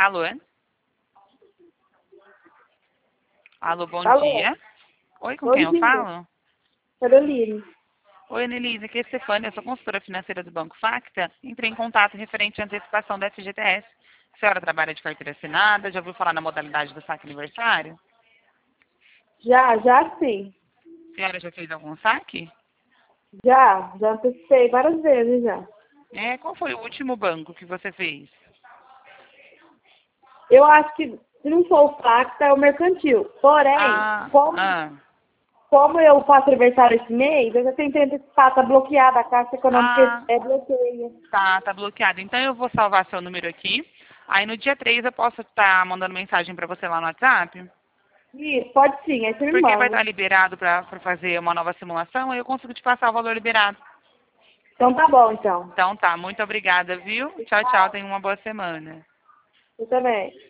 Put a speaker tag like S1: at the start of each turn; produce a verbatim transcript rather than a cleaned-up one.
S1: Alô? Alô, bom
S2: Alô?
S1: dia. Oi, com
S2: Bom
S1: quem eu
S2: dia.
S1: falo?
S2: Caroline.
S1: Oi, Annelise, aqui é Stefânia, eu sou consultora financeira do Banco Facta. Entrei em contato referente à antecipação da F G T S. A senhora trabalha de carteira assinada, já ouviu falar na modalidade do saque aniversário?
S2: Já, já sim.
S1: A senhora já fez algum saque?
S2: Já, já antecipei várias vezes já.
S1: É, qual foi o último banco que você fez?
S2: Eu acho que se não for o Facta, é o mercantil. Porém,
S1: Ah,
S2: como,
S1: ah,
S2: como eu faço aniversário esse mês, eu já tentei antecipar, tá bloqueada, a Caixa Econômica
S1: ah,
S2: é bloqueia.
S1: tá, tá bloqueado. Então eu vou salvar seu número aqui. Aí no dia três eu posso estar mandando mensagem para você lá no WhatsApp?
S2: Isso, pode sim, aí você me
S1: Porque vai
S2: manda.
S1: estar liberado para fazer uma nova simulação, aí eu consigo te passar o valor liberado.
S2: Então tá bom, então.
S1: Então tá, muito obrigada, viu? Tchau, tchau, tenha uma boa semana.
S2: Você também.